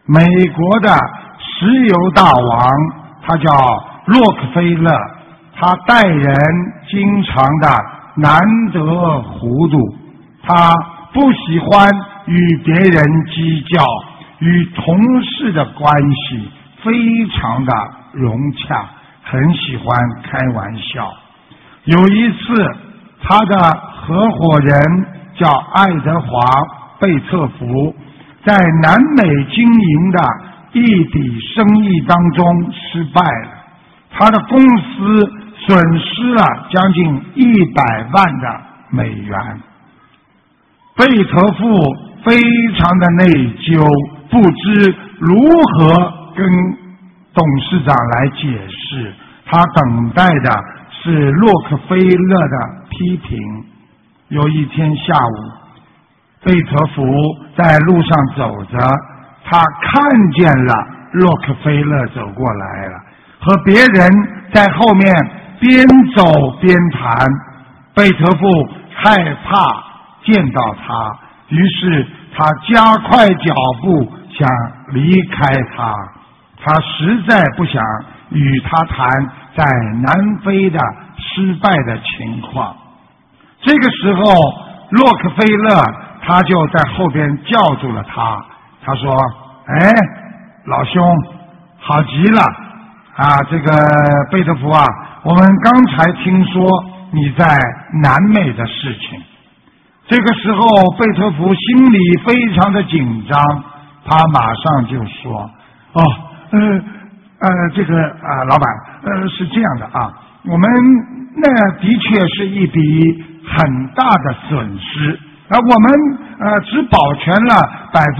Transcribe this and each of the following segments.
美国的石油大王，他叫洛克菲勒，他待人经常的难得糊涂，他不喜欢与别人计较，与同事的关系非常的融洽，很喜欢开玩笑。有一次，他的合伙人叫爱德华·贝特福，在南美经营的一笔生意当中失败了，他的公司损失了将近100万的美元。贝特福非常的内疚，不知如何跟董事长来解释，他等待的是洛克菲勒的批评。有一天下午，贝特福在路上走着，他看见了洛克菲勒走过来了，和别人在后面边走边谈。贝特福害怕见到他，于是他加快脚步想离开他。他实在不想与他谈在南非的失败的情况。这个时候，洛克菲勒他就在后边叫住了他，他说：哎，老兄，好极了啊，这个贝特福啊，我们刚才听说你在南美的事情。这个时候，贝特福心里非常的紧张，他马上就说：哦，这个老板，是这样的啊，我们那的确是一笔很大的损失，我们只保全了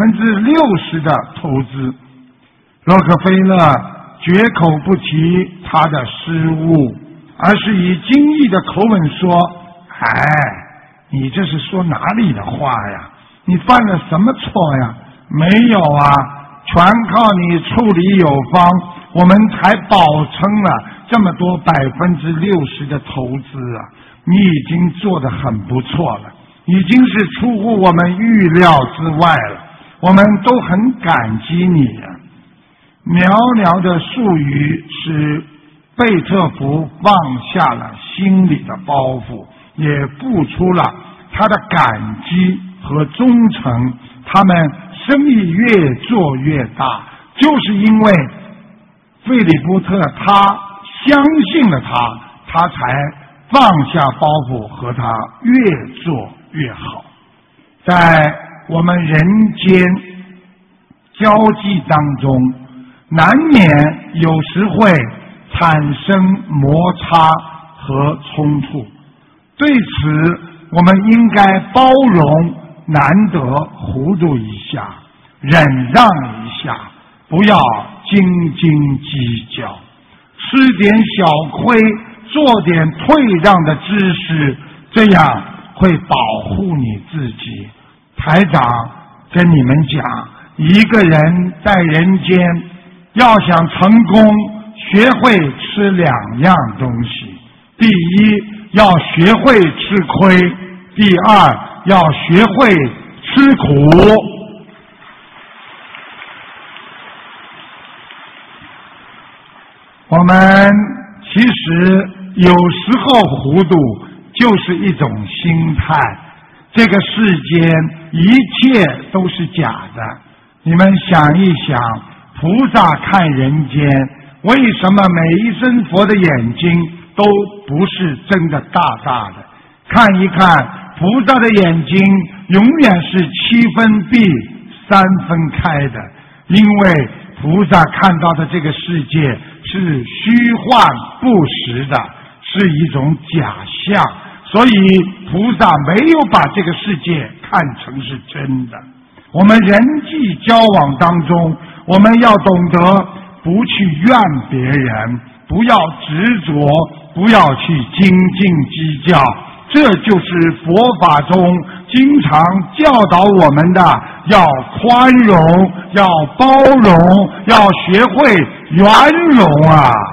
60%的投资。洛克菲勒绝口不提他的失误，而是以惊异的口吻说：哎，你这是说哪里的话呀？你犯了什么错呀？没有啊，全靠你处理有方，我们才保撑了这么多60%的投资啊！你已经做得很不错了，已经是出乎我们预料之外了，我们都很感激你啊！寥寥的数语使贝特福放下了心里的包袱，也付出了他的感激和忠诚。他们生意越做越大，就是因为费利波特他相信了他才放下包袱，和他越做越好。在我们人间交际当中，难免有时会产生摩擦和冲突，对此我们应该包容，难得糊涂一下，忍让一下，不要斤斤计较，吃点小亏，做点退让的知识，这样会保护你自己。台长跟你们讲，一个人在人间要想成功，学会吃2样东西。第一，要学会吃亏；第二，要学会吃苦。我们其实有时候糊涂就是一种心态，这个世间一切都是假的。你们想一想，菩萨看人间，为什么每一尊佛的眼睛都不是真的大大的？看一看菩萨的眼睛永远是7分闭3分开的，因为菩萨看到的这个世界是虚幻不实的，是一种假象，所以菩萨没有把这个世界看成是真的。我们人际交往当中，我们要懂得不去怨别人，不要执着，不要去斤斤计较，这就是佛法中经常教导我们的，要宽容，要包容，要学会圆融啊！